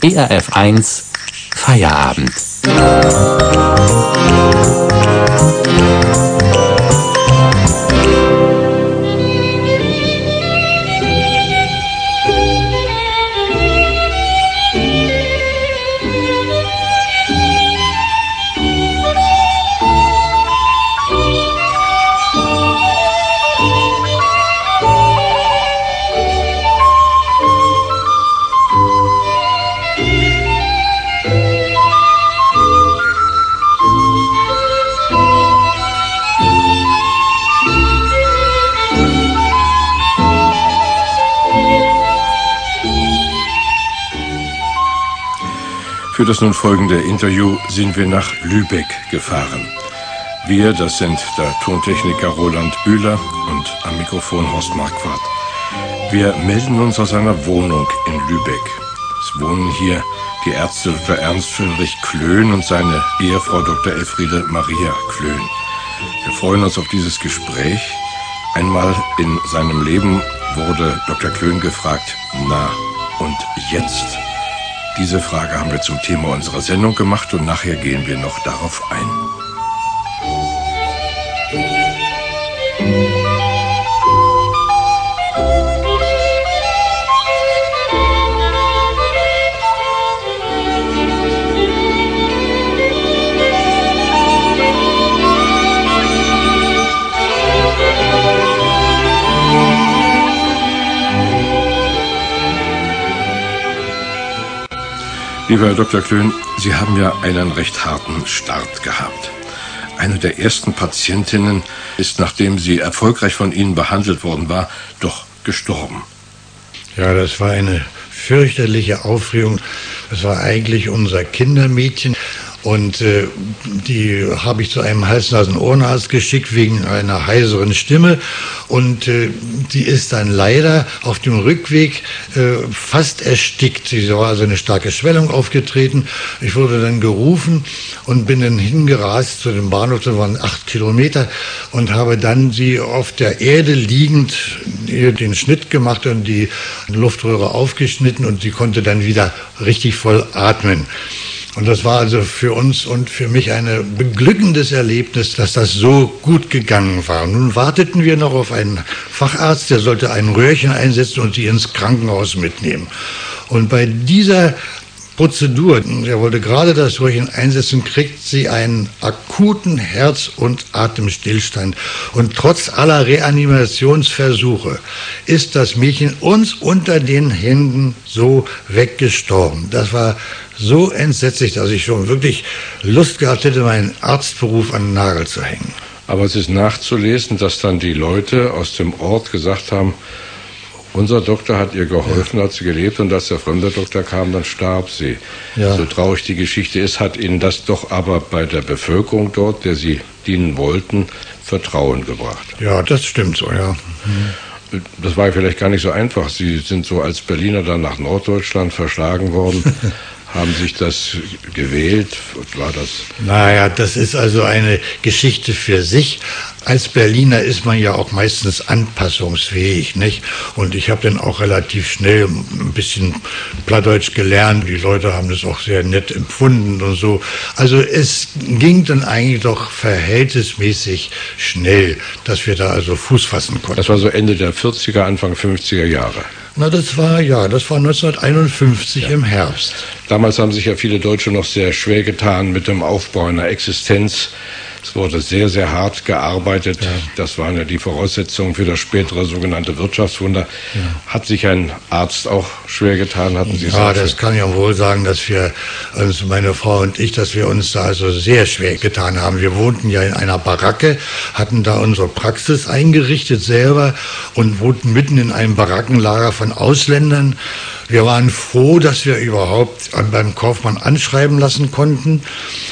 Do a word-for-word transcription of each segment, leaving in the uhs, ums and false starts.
E R F eins Feierabend. Für das nun folgende Interview sind wir nach Lübeck gefahren. Wir, das sind der Tontechniker Roland Bühler und am Mikrofon Horst Marquardt. Wir melden uns aus einer Wohnung in Lübeck. Es wohnen hier die Ärzte Doktor Ernst Friedrich Klön und seine Ehefrau Doktor Elfriede Maria Klön. Wir freuen uns auf dieses Gespräch. Einmal in seinem Leben wurde Doktor Klön gefragt, na und jetzt? Diese Frage haben wir zum Thema unserer Sendung gemacht und nachher gehen wir noch darauf ein. Lieber Herr Doktor Klön, Sie haben ja einen recht harten Start gehabt. Eine der ersten Patientinnen ist, nachdem sie erfolgreich von Ihnen behandelt worden war, doch gestorben. Ja, das war eine fürchterliche Aufregung. Das war eigentlich unser Kindermädchen. Und äh, die habe ich zu einem Hals-Nasen-Ohrenarzt geschickt wegen einer heiseren Stimme. Und äh, die ist dann leider auf dem Rückweg äh, fast erstickt. Sie war also eine starke Schwellung aufgetreten. Ich wurde dann gerufen und bin dann hingerast zu dem Bahnhof, das waren acht Kilometer, und habe dann sie auf der Erde liegend ihr den Schnitt gemacht und die Luftröhre aufgeschnitten, und sie konnte dann wieder richtig voll atmen. Und das war also für uns und für mich ein beglückendes Erlebnis, dass das so gut gegangen war. Nun warteten wir noch auf einen Facharzt, der sollte ein Röhrchen einsetzen und sie ins Krankenhaus mitnehmen. Und bei dieser Prozedur, er wollte gerade das Röhrchen einsetzen, kriegt sie einen akuten Herz- und Atemstillstand. Und trotz aller Reanimationsversuche ist das Mädchen uns unter den Händen so weggestorben. Das war so entsetzlich, dass ich schon wirklich Lust gehabt hätte, meinen Arztberuf an den Nagel zu hängen. Aber es ist nachzulesen, dass dann die Leute aus dem Ort gesagt haben, unser Doktor hat ihr geholfen, ja, als sie gelebt, und als der fremde Doktor kam, dann starb sie. Ja. So traurig die Geschichte ist, hat ihnen das doch aber bei der Bevölkerung dort, der sie dienen wollten, Vertrauen gebracht. Ja, das stimmt so, ja. Mhm. Das war vielleicht gar nicht so einfach. Sie sind so als Berliner dann nach Norddeutschland verschlagen worden. Haben sich das gewählt? War das? Naja, das ist also eine Geschichte für sich. Als Berliner ist man ja auch meistens anpassungsfähig, nicht? Und ich habe dann auch relativ schnell ein bisschen Plattdeutsch gelernt. Die Leute haben das auch sehr nett empfunden und so. Also es ging dann eigentlich doch verhältnismäßig schnell, dass wir da also Fuß fassen konnten. Das war so Ende der vierziger, Anfang fünfziger Jahre. Na, das war, ja, das war neunzehnhunderteinundfünfzig, ja, im Herbst. Damals haben sich ja viele Deutsche noch sehr schwer getan mit dem Aufbau einer Existenz. Es wurde sehr, sehr hart gearbeitet. Ja. Das waren ja die Voraussetzungen für das spätere sogenannte Wirtschaftswunder. Ja. Hat sich ein Arzt auch schwer getan? Hatten Sie ja, das kann ich auch wohl sagen, dass wir, also meine Frau und ich, dass wir uns da also sehr schwer getan haben. Wir wohnten ja in einer Baracke, hatten da unsere Praxis eingerichtet selber und wohnten mitten in einem Barackenlager von Ausländern. Wir waren froh, dass wir überhaupt beim Kaufmann anschreiben lassen konnten.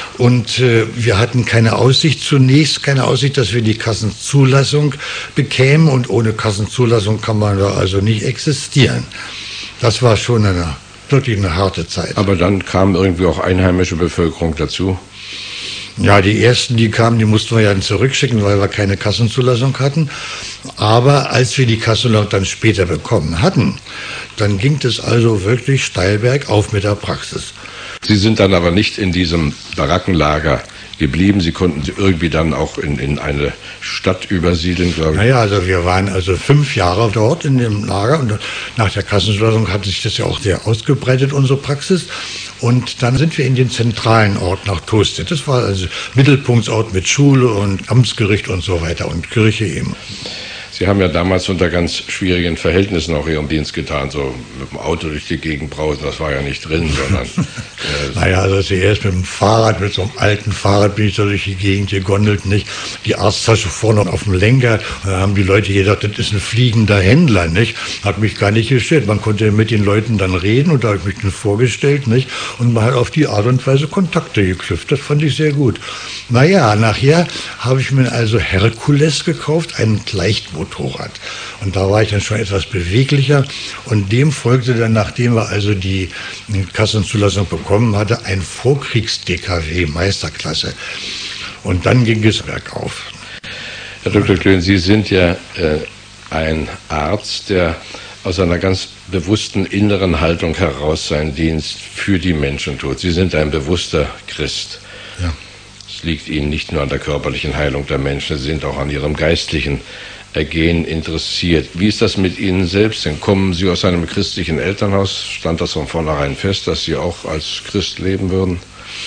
Und äh, wir hatten keine Aussicht zunächst, keine Aussicht, dass wir die Kassenzulassung bekämen. Und ohne Kassenzulassung kann man da also nicht existieren. Das war schon eine, wirklich eine harte Zeit. Aber dann kam irgendwie auch einheimische Bevölkerung dazu? Ja, die ersten, die kamen, die mussten wir ja dann zurückschicken, weil wir keine Kassenzulassung hatten. Aber als wir die Kassenzulassung dann später bekommen hatten, dann ging es also wirklich steil bergauf mit der Praxis. Sie sind dann aber nicht in diesem Barackenlager geblieben. Sie konnten irgendwie dann auch in, in eine Stadt übersiedeln, glaube ich. Naja, also wir waren also fünf Jahre dort in dem Lager und nach der Kassenzulassung hat sich das ja auch sehr ausgebreitet, unsere Praxis. Und dann sind wir in den zentralen Ort nach Tostedt. Das war also Mittelpunktsort mit Schule und Amtsgericht und so weiter und Kirche eben. Sie haben ja damals unter ganz schwierigen Verhältnissen auch Ihren Dienst getan, so mit dem Auto durch die Gegend brausen, das war ja nicht drin, sondern... Äh, naja, also zuerst mit dem Fahrrad, mit so einem alten Fahrrad bin ich da durch die Gegend gegondelt, nicht? Die Arzttasche vorne auf dem Lenker, und da haben die Leute gedacht, das ist ein fliegender Händler, nicht? Hat mich gar nicht gestört, man konnte mit den Leuten dann reden und da habe ich mich dann vorgestellt, nicht? Und man hat auf die Art und Weise Kontakte geknüpft, das fand ich sehr gut. Naja, nachher habe ich mir also Herkules gekauft, einen Leichtmotor. Motorrad. Und da war ich dann schon etwas beweglicher und dem folgte dann, nachdem wir also die Kassenzulassung bekommen hatte, ein Vorkriegs-D K W Meisterklasse. Und dann ging es bergauf. Herr Doktor Klön, Sie sind ja äh, ein Arzt, der aus einer ganz bewussten inneren Haltung heraus seinen Dienst für die Menschen tut. Sie sind ein bewusster Christ. Ja. Es liegt Ihnen nicht nur an der körperlichen Heilung der Menschen, Sie sind auch an Ihrem geistlichen Ergehen interessiert. Wie ist das mit Ihnen selbst denn? Kommen Sie aus einem christlichen Elternhaus? Stand das von vornherein fest, dass Sie auch als Christ leben würden?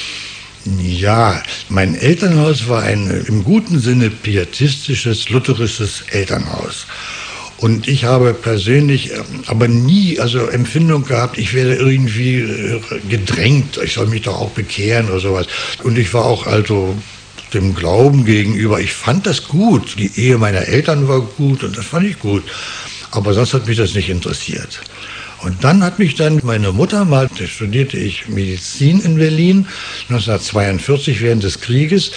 Ja, mein Elternhaus war ein im guten Sinne pietistisches, lutherisches Elternhaus. Und ich habe persönlich aber nie also Empfindung gehabt, ich werde irgendwie gedrängt, ich soll mich doch auch bekehren oder sowas. Und ich war auch also dem Glauben gegenüber, ich fand das gut. Die Ehe meiner Eltern war gut und das fand ich gut. Aber sonst hat mich das nicht interessiert. Und dann hat mich dann meine Mutter mal, da studierte ich Medizin in Berlin, neunzehnhundertzweiundvierzig während des Krieges.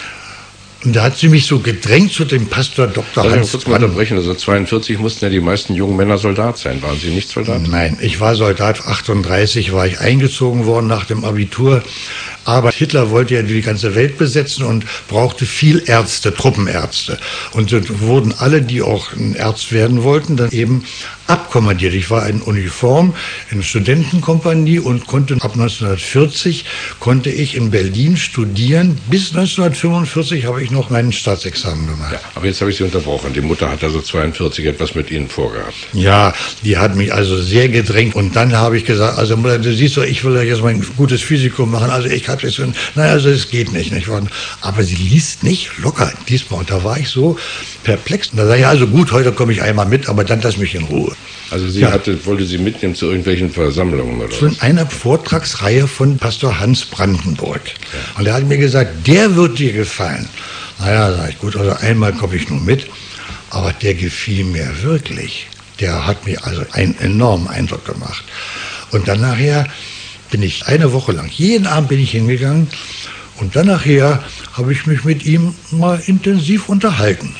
Und da hat sie mich so gedrängt zu dem Pastor Doktor Hans. Hans Kurz mal unterbrechen, also zweiundvierzig mussten ja die meisten jungen Männer Soldat sein. Waren Sie nicht Soldat? Nein, ich war Soldat, achtunddreißig war ich eingezogen worden nach dem Abitur. Aber Hitler wollte ja die ganze Welt besetzen und brauchte viel Ärzte, Truppenärzte. Und so wurden alle, die auch ein Arzt werden wollten, dann eben abkommandiert. Ich war in Uniform, in Studentenkompanie und konnte ab neunzehnhundertvierzig konnte ich in Berlin studieren. Bis neunzehnhundertfünfundvierzig habe ich noch mein Staatsexamen gemacht. Ja, aber jetzt habe ich Sie unterbrochen. Die Mutter hat also zweiundvierzig etwas mit Ihnen vorgehabt. Ja, die hat mich also sehr gedrängt. Und dann habe ich gesagt, also Mutter, du siehst doch, ich will ja jetzt mein gutes Physikum machen. Also ich habe jetzt, naja, also es geht nicht, nicht. Aber sie ließ nicht locker diesmal. Und da war ich so perplex. Und da sage ich, also gut, heute komme ich einmal mit, aber dann lass mich in Ruhe. Also sie Ja. hatte, wollte Sie mitnehmen zu irgendwelchen Versammlungen oder Von einer Vortragsreihe von Pastor Hans Brandenburg. Und er hat mir gesagt, der wird dir gefallen. Naja, sag ich, gut, also einmal komme ich nur mit, aber der gefiel mir wirklich. Der hat mir also einen enormen Eindruck gemacht. Und dann nachher bin ich eine Woche lang, jeden Abend bin ich hingegangen und dann nachher habe ich mich mit ihm mal intensiv unterhalten.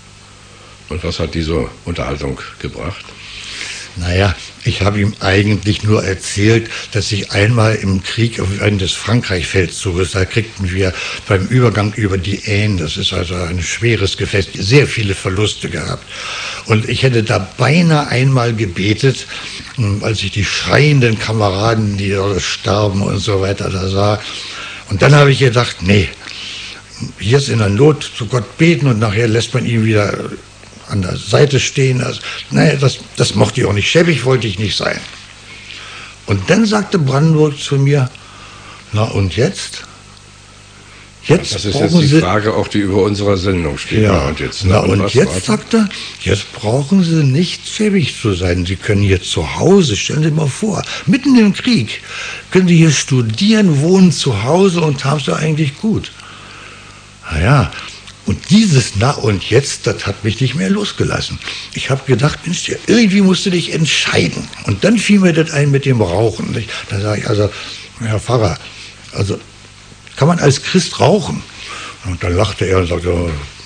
Und was hat diese Unterhaltung gebracht? Naja, ich habe ihm eigentlich nur erzählt, dass ich einmal im Krieg während des Frankreich-Feldzuges, da kriegten wir beim Übergang über die Aisne, das ist also ein schweres Gefecht, sehr viele Verluste gehabt. Und ich hätte da beinahe einmal gebetet, als ich die schreienden Kameraden, die dort sterben und so weiter, da sah. Und dann habe ich gedacht, nee, jetzt in der Not zu Gott beten und nachher lässt man ihn wieder an der Seite stehen. Also, naja, das, das mochte ich auch nicht. Schäbig wollte ich nicht sein. Und dann sagte Brandenburg zu mir, na und jetzt? Jetzt Das ist brauchen jetzt die Sie, Frage, auch die über unserer Sendung steht. ja, Na, und jetzt, na, und was jetzt warten? sagt er, jetzt brauchen Sie nicht schäbig zu sein. Sie können hier zu Hause, stellen Sie sich mal vor, mitten im Krieg, können Sie hier studieren, wohnen zu Hause und haben es ja eigentlich gut. Naja, und dieses Na und Jetzt, das hat mich nicht mehr losgelassen. Ich habe gedacht, Mensch, irgendwie musst du dich entscheiden. Und dann fiel mir das ein mit dem Rauchen. Nicht? Dann sage ich, also, Herr Pfarrer, also kann man als Christ rauchen? Und dann lachte er und sagte,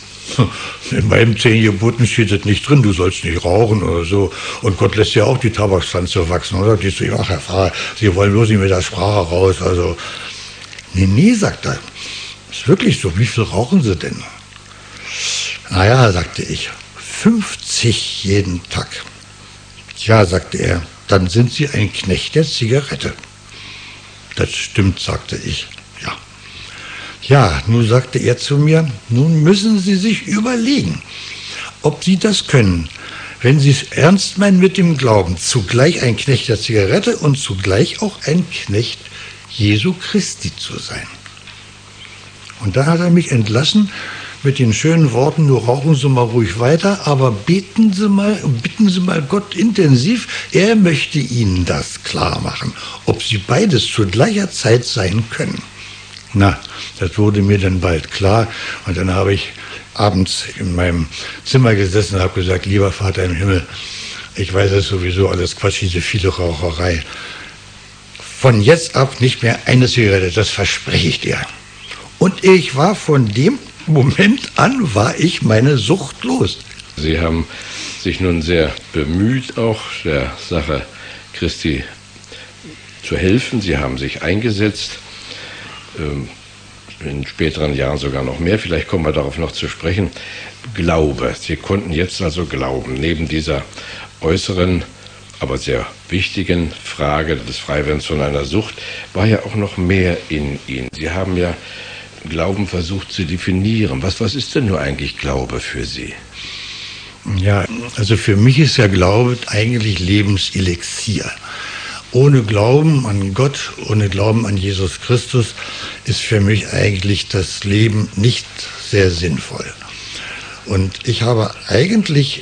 in meinem zehn Geboten steht das nicht drin, du sollst nicht rauchen oder so. Und Gott lässt ja auch die Tabakspflanze wachsen. Und da sagte ich, ach Herr Pfarrer, Sie wollen bloß nicht mit der Sprache raus. Also, nee, nee, sagt er. ist wirklich so, wie viel rauchen Sie denn? Naja, sagte ich, fünfzig jeden Tag. Ja, sagte er, dann sind Sie ein Knecht der Zigarette. Das stimmt, sagte ich. Ja. Ja, nun sagte er zu mir, nun müssen Sie sich überlegen, ob Sie das können, wenn Sie es ernst meinen mit dem Glauben, zugleich ein Knecht der Zigarette und zugleich auch ein Knecht Jesu Christi zu sein. Und da hat er mich entlassen mit den schönen Worten, nur rauchen Sie mal ruhig weiter, aber beten Sie mal, bitten Sie mal Gott intensiv, er möchte Ihnen das klar machen, ob Sie beides zu gleicher Zeit sein können. Na, das wurde mir dann bald klar und dann habe ich abends in meinem Zimmer gesessen und habe gesagt, lieber Vater im Himmel, ich weiß es sowieso alles Quatsch, diese viele Raucherei. Von jetzt ab nicht mehr eine Zigarette, das verspreche ich dir. Und ich war von dem Moment an, war ich meine Sucht los. Sie haben sich nun sehr bemüht, auch der Sache Christi zu helfen. Sie haben sich eingesetzt, in späteren Jahren sogar noch mehr. Vielleicht kommen wir darauf noch zu sprechen. Glaube. Sie konnten jetzt also glauben. Neben dieser äußeren, aber sehr wichtigen Frage des Freiwerdens von einer Sucht war ja auch noch mehr in Ihnen. Sie haben ja Glauben versucht zu definieren. Was, was ist denn nur eigentlich Glaube für Sie? Ja, also für mich ist ja Glaube eigentlich Lebenselixier. Ohne Glauben an Gott, ohne Glauben an Jesus Christus ist für mich eigentlich das Leben nicht sehr sinnvoll. Und ich habe eigentlich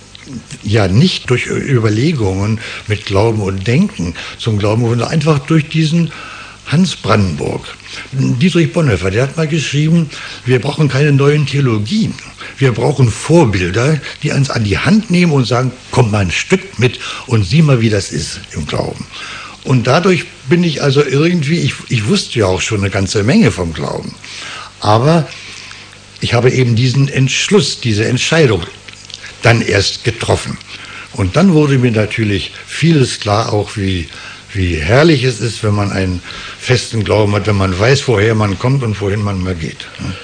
ja nicht durch Überlegungen mit Glauben und Denken zum Glauben, sondern einfach durch diesen Hans Brandenburg. Dietrich Bonhoeffer, der hat mal geschrieben, wir brauchen keine neuen Theologien. Wir brauchen Vorbilder, die uns an die Hand nehmen und sagen, komm mal ein Stück mit und sieh mal, wie das ist im Glauben. Und dadurch bin ich also irgendwie, ich, ich wusste ja auch schon eine ganze Menge vom Glauben. Aber ich habe eben diesen Entschluss, diese Entscheidung dann erst getroffen. Und dann wurde mir natürlich vieles klar, auch wie wie herrlich es ist, wenn man einen festen Glauben hat, wenn man weiß, woher man kommt und wohin man mal geht.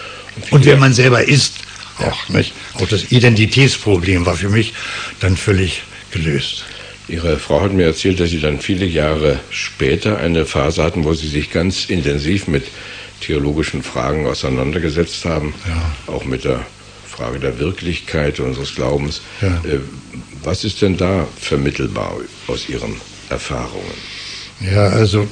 Und wer man selber ist, auch, nicht? Auch das Identitätsproblem war für mich dann völlig gelöst. Ihre Frau hat mir erzählt, dass Sie dann viele Jahre später eine Phase hatten, wo Sie sich ganz intensiv mit theologischen Fragen auseinandergesetzt haben, ja. Auch mit der Frage der Wirklichkeit unseres Glaubens. Ja. Was ist denn da vermittelbar aus Ihren Erfahrungen? Ja, also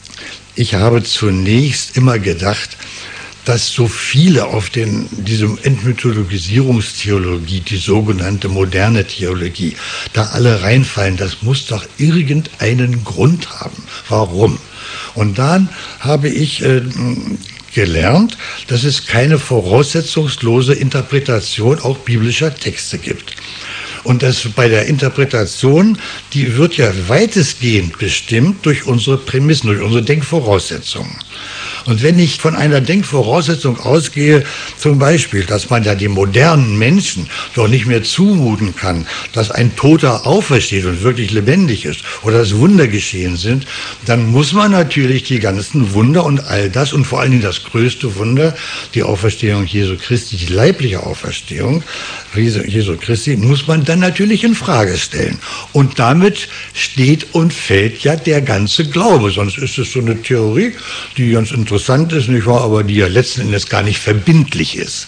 ich habe zunächst immer gedacht, dass so viele auf den, diese Entmythologisierungstheologie, die sogenannte moderne Theologie, da alle reinfallen. Das muss doch irgendeinen Grund haben. Warum? Und dann habe ich äh, gelernt, dass es keine voraussetzungslose Interpretation auch biblischer Texte gibt. Und das bei der Interpretation, die wird ja weitestgehend bestimmt durch unsere Prämissen, durch unsere Denkvoraussetzungen. Und wenn ich von einer Denkvoraussetzung ausgehe, zum Beispiel, dass man ja den modernen Menschen doch nicht mehr zumuten kann, dass ein Toter aufersteht und wirklich lebendig ist oder dass Wunder geschehen sind, dann muss man natürlich die ganzen Wunder und all das und vor allen Dingen das größte Wunder, die Auferstehung Jesu Christi, die leibliche Auferstehung Jesu Christi, muss man dann natürlich in Frage stellen. Und damit steht und fällt ja der ganze Glaube. Sonst ist es so eine Theorie, die ganz interessant ist, nicht wahr, aber die ja letzten Endes gar nicht verbindlich ist.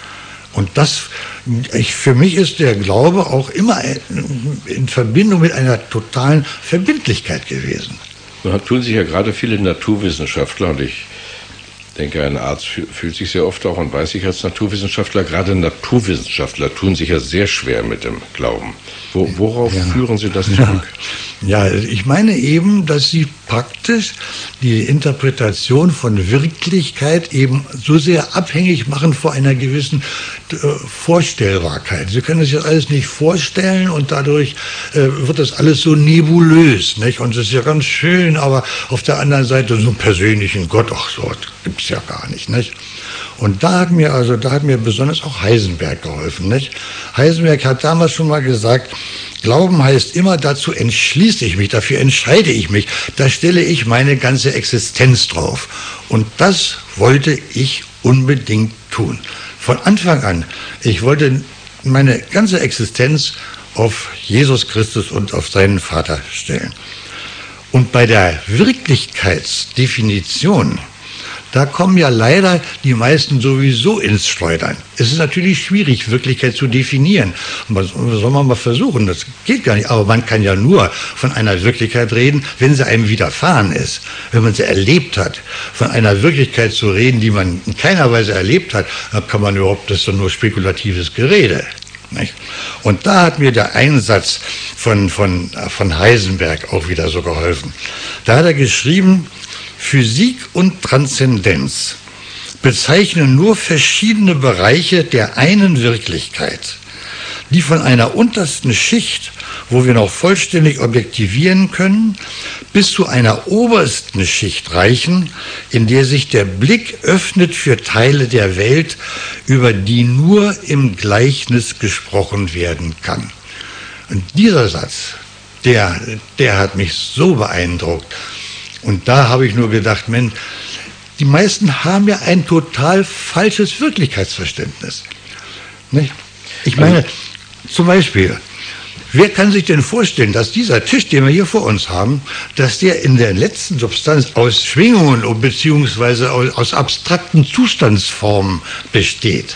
Und das, ich, für mich ist der Glaube auch immer in Verbindung mit einer totalen Verbindlichkeit gewesen. Nun tun sich ja gerade viele Naturwissenschaftler, und ich denke, ein Arzt fühlt sich sehr oft auch und weiß sich als Naturwissenschaftler, gerade Naturwissenschaftler tun sich ja sehr schwer mit dem Glauben. Wo, worauf ja. führen Sie das zurück? Ja, ich meine eben, dass Sie praktisch die Interpretation von Wirklichkeit eben so sehr abhängig machen von einer gewissen äh, Vorstellbarkeit. Sie können sich das alles nicht vorstellen und dadurch äh, wird das alles so nebulös, nicht? Und das ist ja ganz schön, aber auf der anderen Seite so einen persönlichen Gott, ach so, gibt's ja gar nicht, nicht? Und da hat mir also, da hat mir besonders auch Heisenberg geholfen, nicht? Heisenberg hat damals schon mal gesagt, Glauben heißt immer, dazu entschließe ich mich, dafür entscheide ich mich, da stelle ich meine ganze Existenz drauf. Und das wollte ich unbedingt tun. Von Anfang an. Ich wollte meine ganze Existenz auf Jesus Christus und auf seinen Vater stellen. Und bei der Wirklichkeitsdefinition, da kommen ja leider die meisten sowieso ins Schleudern. Es ist natürlich schwierig, Wirklichkeit zu definieren. Was soll man mal versuchen? Das geht gar nicht. Aber man kann ja nur von einer Wirklichkeit reden, wenn sie einem widerfahren ist. Wenn man sie erlebt hat. Von einer Wirklichkeit zu reden, die man in keiner Weise erlebt hat, dann kann man überhaupt, das ist doch nur spekulatives Gerede. Nicht? Und da hat mir der Einsatz von, von, von Heisenberg auch wieder so geholfen. Da hat er geschrieben, Physik und Transzendenz bezeichnen nur verschiedene Bereiche der einen Wirklichkeit, die von einer untersten Schicht, wo wir noch vollständig objektivieren können, bis zu einer obersten Schicht reichen, in der sich der Blick öffnet für Teile der Welt, über die nur im Gleichnis gesprochen werden kann. Und dieser Satz, der, der hat mich so beeindruckt. Und da habe ich nur gedacht, Mensch, die meisten haben ja ein total falsches Wirklichkeitsverständnis. Nicht? Ich meine, zum Beispiel, wer kann sich denn vorstellen, dass dieser Tisch, den wir hier vor uns haben, dass der in der letzten Substanz aus Schwingungen beziehungsweise aus, aus abstrakten Zustandsformen besteht?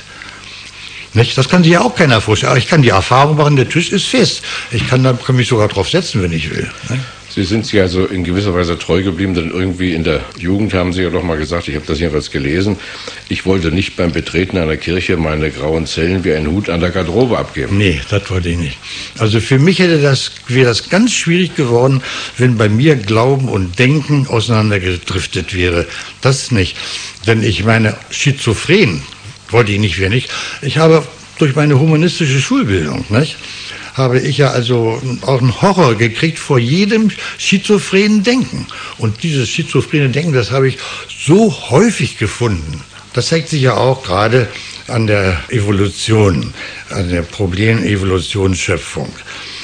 Nicht? Das kann sich ja auch keiner vorstellen. Aber ich kann die Erfahrung machen, der Tisch ist fest. Ich kann, da, kann mich sogar drauf setzen, wenn ich will. Nicht? Sie sind sich also in gewisser Weise treu geblieben, denn irgendwie in der Jugend haben Sie ja doch mal gesagt, ich habe das jedenfalls gelesen, ich wollte nicht beim Betreten einer Kirche meine grauen Zellen wie einen Hut an der Garderobe abgeben. Nee, das wollte ich nicht. Also für mich hätte das, wäre das ganz schwierig geworden, wenn bei mir Glauben und Denken auseinandergedriftet wäre. Das nicht. Denn ich meine, schizophren wollte ich nicht, wer nicht. Ich habe durch meine humanistische Schulbildung, nicht? habe ich ja also auch einen Horror gekriegt vor jedem schizophrenen Denken. Und dieses schizophrene Denken, das habe ich so häufig gefunden. Das zeigt sich ja auch gerade an der Evolution, an der Problem-Evolution-Schöpfung.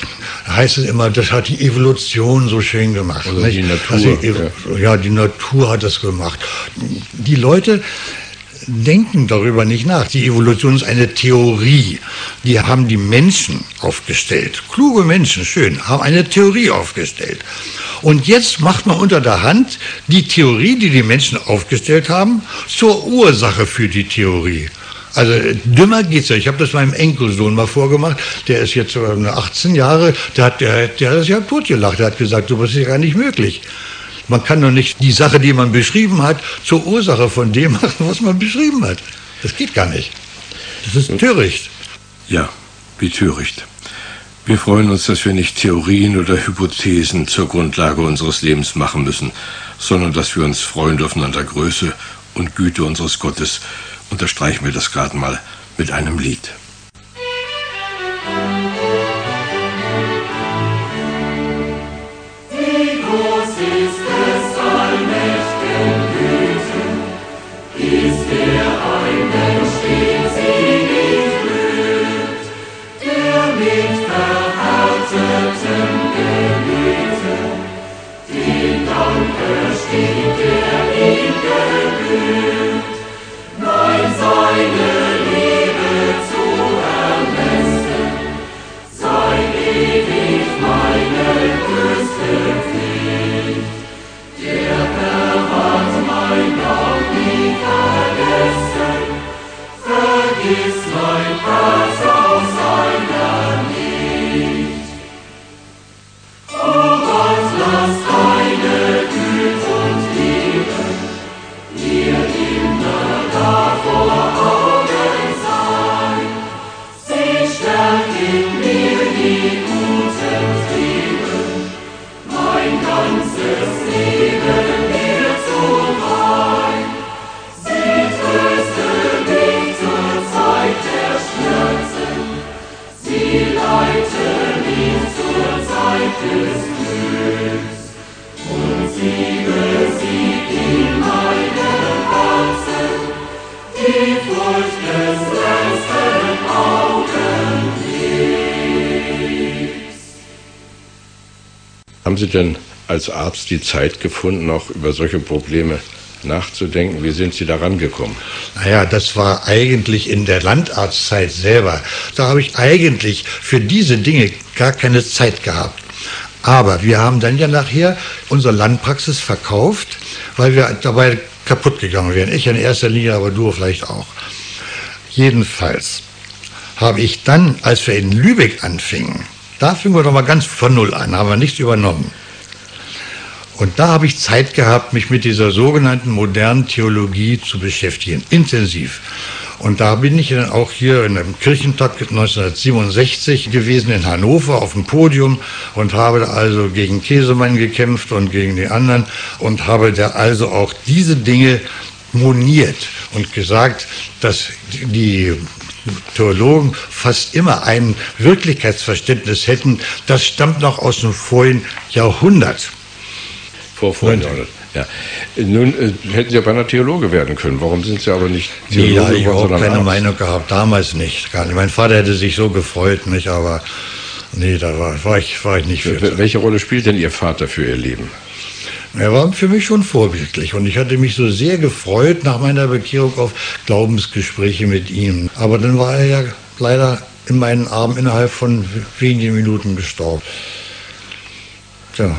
Da heißt es immer, das hat die Evolution so schön gemacht. Also nicht? die Natur. Also, ja. ja, die Natur hat das gemacht. Die Leute denken darüber nicht nach. Die Evolution ist eine Theorie. Die haben die Menschen aufgestellt. Kluge Menschen, schön, haben eine Theorie aufgestellt. Und jetzt macht man unter der Hand die Theorie, die die Menschen aufgestellt haben, zur Ursache für die Theorie. Also dümmer geht's ja. Ich habe das meinem Enkelsohn mal vorgemacht. Der ist jetzt achtzehn Jahre. Der hat, der, der hat das ja totgelacht. Der hat gesagt, sowas ist ja gar nicht möglich. Man kann doch nicht die Sache, die man beschrieben hat, zur Ursache von dem machen, was man beschrieben hat. Das geht gar nicht. Das ist töricht. Ja, wie töricht. Wir freuen uns, dass wir nicht Theorien oder Hypothesen zur Grundlage unseres Lebens machen müssen, sondern dass wir uns freuen dürfen an der Größe und Güte unseres Gottes. Unterstreichen wir das gerade mal mit einem Lied. Ihr Haben Sie denn als Arzt die Zeit gefunden, auch über solche Probleme nachzudenken? Wie sind Sie da rangekommen? Naja, das war eigentlich in der Landarztzeit selber. Da habe ich eigentlich für diese Dinge gar keine Zeit gehabt. Aber wir haben dann ja nachher unsere Landpraxis verkauft, weil wir dabei kaputt gegangen wären. Ich in erster Linie, aber du vielleicht auch. Jedenfalls habe ich dann, als wir in Lübeck anfingen, da fingen wir doch mal ganz von Null an, haben wir nichts übernommen. Und da habe ich Zeit gehabt, mich mit dieser sogenannten modernen Theologie zu beschäftigen, intensiv. Und da bin ich dann auch hier in einem Kirchentag neunzehnhundertsiebenundsechzig gewesen in Hannover auf dem Podium und habe also gegen Käsemann gekämpft und gegen die anderen und habe da also auch diese Dinge moniert und gesagt, dass die Theologen fast immer ein Wirklichkeitsverständnis hätten, das stammt noch aus dem vorigen Jahrhundert. Vor vorigen Jahrhundert. Ja. Nun äh, hätten Sie ja beinahe Theologe werden können. Warum sind Sie aber nicht Theologe? Nee, da hatte ich überhaupt keine Arzt? Meinung gehabt. Damals nicht. Gar nicht. Mein Vater hätte sich so gefreut, nicht? Aber nee, da war, war, ich, war ich nicht für. Welche Rolle spielt denn Ihr Vater für Ihr Leben? Er war für mich schon vorbildlich und ich hatte mich so sehr gefreut nach meiner Bekehrung auf Glaubensgespräche mit ihm. Aber dann war er ja leider in meinen Armen innerhalb von wenigen Minuten gestorben. Tja.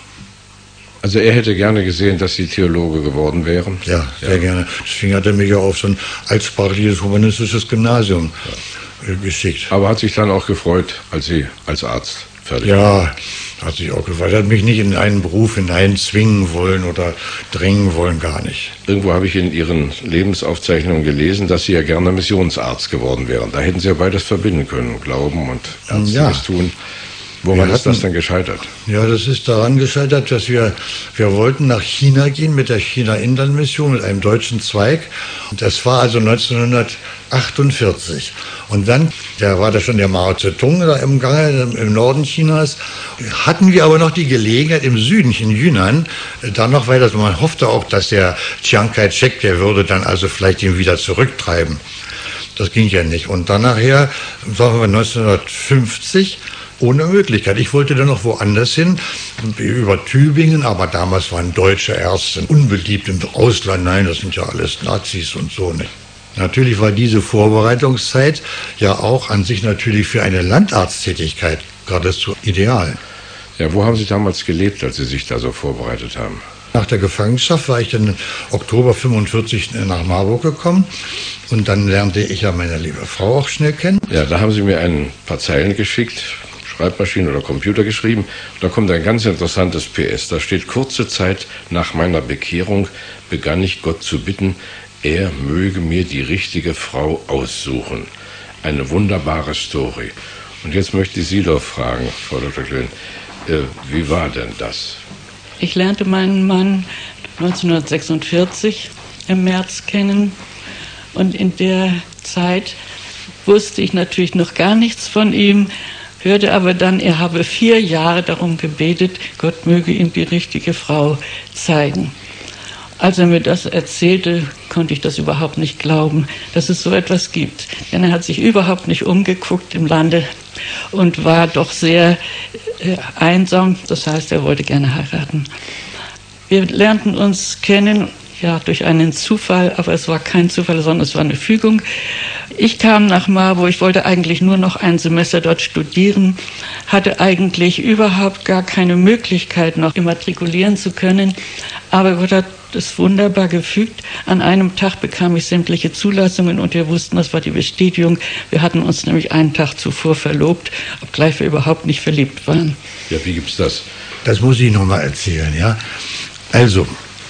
Also er hätte gerne gesehen, dass Sie Theologe geworden wären? Ja, sehr ja. gerne. Deswegen hat er mich ja auf so ein altsprachliches humanistisches Gymnasium ja. geschickt. Aber hat sich dann auch gefreut, als Sie als Arzt fertig ja, waren? Ja, hat sich auch gefreut. Er hat mich nicht in einen Beruf hineinzwingen wollen oder drängen wollen, gar nicht. Irgendwo habe ich in Ihren Lebensaufzeichnungen gelesen, dass Sie ja gerne Missionsarzt geworden wären. Da hätten Sie ja beides verbinden können, Glauben und Ärztliches ja. tun. Woran ist das denn gescheitert? Ja, das ist daran gescheitert, dass wir, wir wollten nach China gehen mit der China-Inland-Mission, mit einem deutschen Zweig. Und das war also neunzehnhundertachtundvierzig. Und dann, da war da schon der Mao Zedong da im Gange, im Norden Chinas, hatten wir aber noch die Gelegenheit im Süden, in Yunnan, da noch weiter, man hoffte auch, dass der Chiang Kai-shek, der würde dann also vielleicht ihn wieder zurücktreiben. Das ging ja nicht. Und dann nachher, sagen wir neunzehnhundertfünfzig, ohne Möglichkeit. Ich wollte dann noch woanders hin, über Tübingen, aber damals waren deutsche Ärzte unbeliebt im Ausland. Nein, das sind ja alles Nazis und so nicht. Natürlich war diese Vorbereitungszeit ja auch an sich natürlich für eine Landarzttätigkeit geradezu ideal. Ja, wo haben Sie damals gelebt, als Sie sich da so vorbereitet haben? Nach der Gefangenschaft war ich dann im Oktober fünfundvierzig nach Marburg gekommen und dann lernte ich ja meine liebe Frau auch schnell kennen. Ja, da haben Sie mir ein paar Zeilen geschickt, Schreibmaschine oder Computer geschrieben. Da kommt ein ganz interessantes P S. Da steht: Kurze Zeit nach meiner Bekehrung begann ich Gott zu bitten, er möge mir die richtige Frau aussuchen. Eine wunderbare Story. Und jetzt möchte ich Sie doch fragen, Frau Doktor Klön, äh, wie war denn das? Ich lernte meinen Mann neunzehnhundertsechsundvierzig im März kennen und in der Zeit wusste ich natürlich noch gar nichts von ihm, hörte aber dann, er habe vier Jahre darum gebetet, Gott möge ihm die richtige Frau zeigen. Als er mir das erzählte, konnte ich das überhaupt nicht glauben, dass es so etwas gibt. Denn er hat sich überhaupt nicht umgeguckt im Lande und war doch sehr äh, einsam. Das heißt, er wollte gerne heiraten. Wir lernten uns kennen, ja, durch einen Zufall, aber es war kein Zufall, sondern es war eine Fügung. Ich kam nach Marburg, ich wollte eigentlich nur noch ein Semester dort studieren, hatte eigentlich überhaupt gar keine Möglichkeit, noch immatrikulieren zu können, aber Gott hat es wunderbar gefügt. An einem Tag bekam ich sämtliche Zulassungen und wir wussten, das war die Bestätigung. Wir hatten uns nämlich einen Tag zuvor verlobt, obgleich wir überhaupt nicht verliebt waren. Ja, wie gibt's das? Das muss ich noch mal erzählen, ja. Also,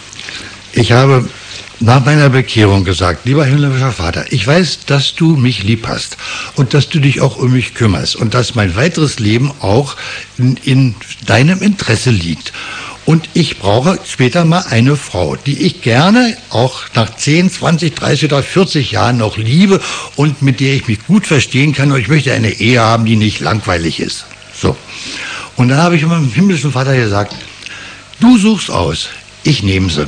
ich habe nach meiner Bekehrung gesagt: Lieber himmlischer Vater, ich weiß, dass du mich lieb hast und dass du dich auch um mich kümmerst und dass mein weiteres Leben auch in, in deinem Interesse liegt. Und ich brauche später mal eine Frau, die ich gerne auch nach zehn, zwanzig, dreißig oder vierzig Jahren noch liebe und mit der ich mich gut verstehen kann. Und ich möchte eine Ehe haben, die nicht langweilig ist. So. Und dann habe ich meinem himmlischen Vater gesagt: Du suchst aus, ich nehme sie.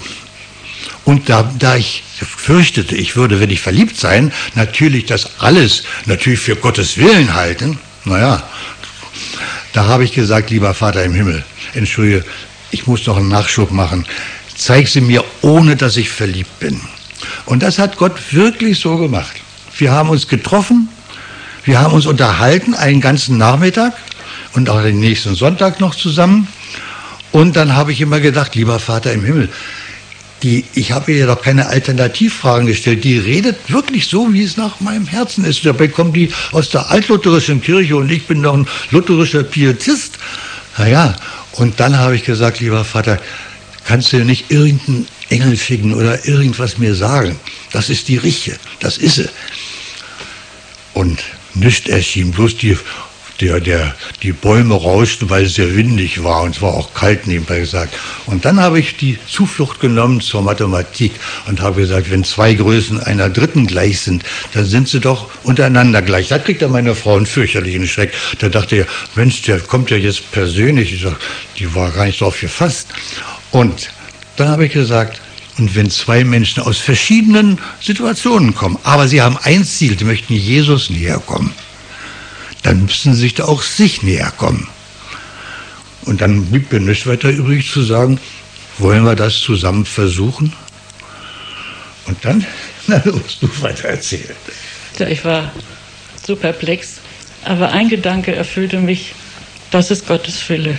Und da, da ich fürchtete, ich würde, wenn ich verliebt sein, natürlich das alles natürlich für Gottes Willen halten, naja, Da habe ich gesagt, lieber Vater im Himmel, entschuldige, ich muss noch einen Nachschub machen. Zeig sie mir, ohne dass ich verliebt bin. Und das hat Gott wirklich so gemacht. Wir haben uns getroffen, wir haben uns unterhalten, einen ganzen Nachmittag und auch den nächsten Sonntag noch zusammen. Und dann habe ich immer gedacht, lieber Vater im Himmel, die, ich habe ihr doch keine Alternativfragen gestellt. Die redet wirklich so, wie es nach meinem Herzen ist. Dabei kommt die aus der altlutherischen Kirche und ich bin doch ein lutherischer Pietist. Naja, und dann habe ich gesagt, lieber Vater, kannst du nicht irgendeinen Engel schicken oder irgendwas mir sagen? Das ist die Riche, das ist sie. Und nichts erschien, bloß die, der, der, die Bäume rauschten, weil es sehr windig war und es war auch kalt, nebenbei gesagt. Und dann habe ich die Zuflucht genommen zur Mathematik und habe gesagt, wenn zwei Größen einer dritten gleich sind, dann sind sie doch untereinander gleich. Da kriegt dann meine Frau einen fürchterlichen Schreck. Da dachte er, Mensch, der kommt ja jetzt persönlich. Ich sag, die war gar nicht drauf gefasst. Und dann habe ich gesagt, und wenn zwei Menschen aus verschiedenen Situationen kommen, aber sie haben ein Ziel, sie möchten Jesus näher kommen, dann müssen sie sich da auch sich näher kommen. Und dann blieb mir nichts weiter übrig zu sagen, wollen wir das zusammen versuchen? Und dann, na, musst du weiter erzählen. Ja, ich war so perplex, aber ein Gedanke erfüllte mich, das ist Gottes Wille.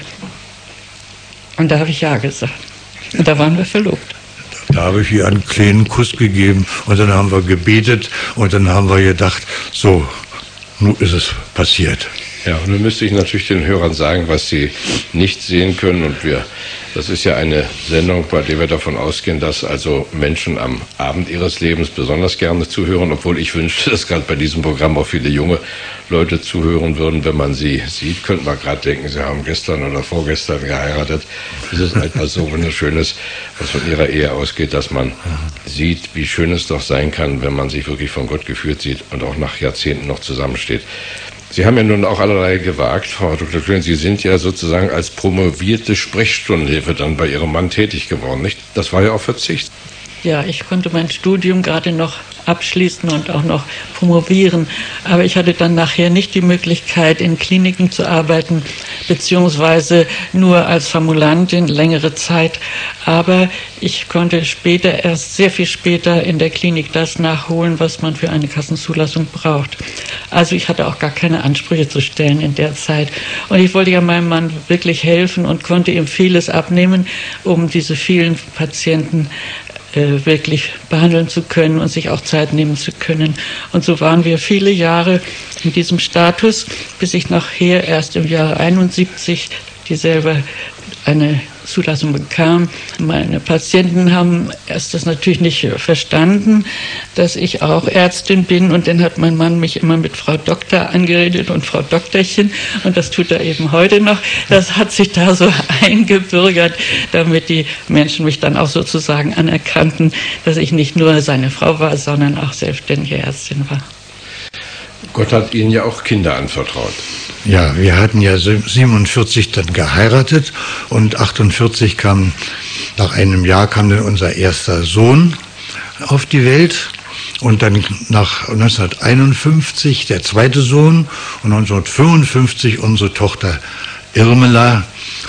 Und da habe ich Ja gesagt. Und da waren wir verlobt. Da habe ich ihr einen kleinen Kuss gegeben und dann haben wir gebetet und dann haben wir gedacht, so, nun ist es passiert. Ja, und nun müsste ich natürlich den Hörern sagen, was sie nicht sehen können. Und wir, das ist ja eine Sendung, bei der wir davon ausgehen, dass also Menschen am Abend ihres Lebens besonders gerne zuhören, obwohl ich wünschte, dass gerade bei diesem Programm auch viele junge Leute zuhören würden. Wenn man sie sieht, könnte man gerade denken, sie haben gestern oder vorgestern geheiratet. Es ist etwas so Wunderschönes, was von ihrer Ehe ausgeht, dass man sieht, wie schön es doch sein kann, wenn man sich wirklich von Gott geführt sieht und auch nach Jahrzehnten noch zusammensteht. Sie haben ja nun auch allerlei gewagt, Frau Doktor Klöhn. Sie sind ja sozusagen als promovierte Sprechstundenhilfe dann bei Ihrem Mann tätig geworden, nicht? Das war ja auch Verzicht. Ja, ich konnte mein Studium gerade noch abschließen und auch noch promovieren. Aber ich hatte dann nachher nicht die Möglichkeit, in Kliniken zu arbeiten, beziehungsweise nur als Formulantin längere Zeit. Aber ich konnte später, erst sehr viel später in der Klinik das nachholen, was man für eine Kassenzulassung braucht. Also ich hatte auch gar keine Ansprüche zu stellen in der Zeit. Und ich wollte ja meinem Mann wirklich helfen und konnte ihm vieles abnehmen, um diese vielen Patienten wirklich behandeln zu können und sich auch Zeit nehmen zu können. Und so waren wir viele Jahre in diesem Status, bis ich nachher erst im Jahr einundsiebzig dieselbe eine Zulassung bekam. Meine Patienten haben erst das natürlich nicht verstanden, dass ich auch Ärztin bin, und dann hat mein Mann mich immer mit Frau Doktor angeredet und Frau Doktorchen, und das tut er eben heute noch. Das hat sich da so eingebürgert, damit die Menschen mich dann auch sozusagen anerkannten, dass ich nicht nur seine Frau war, sondern auch selbstständige Ärztin war. Gott hat Ihnen ja auch Kinder anvertraut. Ja, wir hatten ja siebenundvierzig dann geheiratet und achtundvierzig kam, nach einem Jahr kam dann unser erster Sohn auf die Welt und dann nach neunzehnhunderteinundfünfzig der zweite Sohn und neunzehnhundertfünfundfünfzig unsere Tochter Irmela,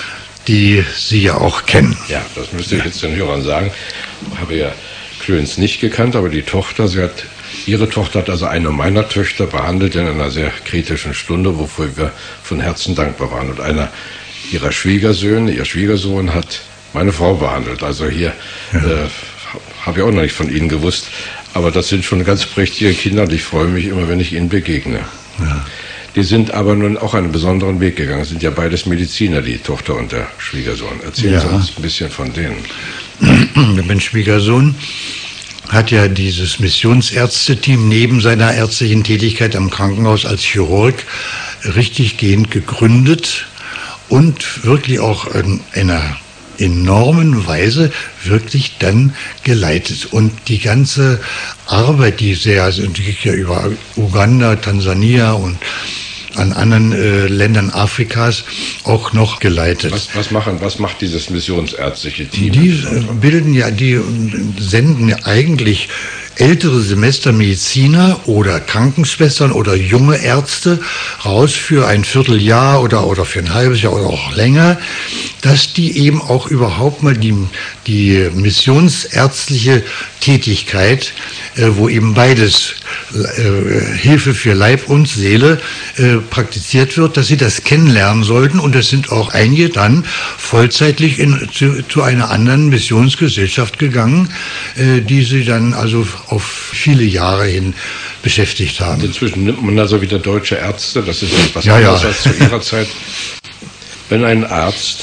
die Sie ja auch kennen. Ja, das müsste ich jetzt den Hörern sagen. Ich habe ja Klöns nicht gekannt, aber die Tochter, sie hat Ihre Tochter hat also eine meiner Töchter behandelt in einer sehr kritischen Stunde, wofür wir von Herzen dankbar waren. Und einer ihrer Schwiegersöhne, ihr Schwiegersohn, hat meine Frau behandelt. Also hier ja. äh, habe ich auch noch nicht von Ihnen gewusst. Aber das sind schon ganz prächtige Kinder und ich freue mich immer, wenn ich ihnen begegne. Ja. Die sind aber nun auch einen besonderen Weg gegangen. Es sind ja beides Mediziner, die Tochter und der Schwiegersohn. Erzählen ja. Sie uns ein bisschen von denen. Mein Schwiegersohn hat ja dieses Missionsärzteteam neben seiner ärztlichen Tätigkeit am Krankenhaus als Chirurg richtiggehend gegründet und wirklich auch in einer enormen Weise wirklich dann geleitet. Und die ganze Arbeit, die sehr, also die geht ja über Uganda, Tansania und an anderen äh, Ländern Afrikas auch noch geleitet. Was, was, machen, was macht dieses missionsärztliche Team? Die äh, bilden ja, die senden ja eigentlich ältere Semester Mediziner oder Krankenschwestern oder junge Ärzte raus für ein Vierteljahr oder, oder für ein halbes Jahr oder auch länger, dass die eben auch überhaupt mal die, die missionsärztliche Tätigkeit, äh, wo eben beides, äh, Hilfe für Leib und Seele, äh, praktiziert wird, dass sie das kennenlernen sollten. Und es sind auch einige dann vollzeitlich in, zu, zu einer anderen Missionsgesellschaft gegangen, äh, die sie dann also auf viele Jahre hin beschäftigt haben. Und inzwischen nimmt man also wieder deutsche Ärzte, das ist etwas ja, anderes ja. als zu ihrer Zeit. Wenn ein Arzt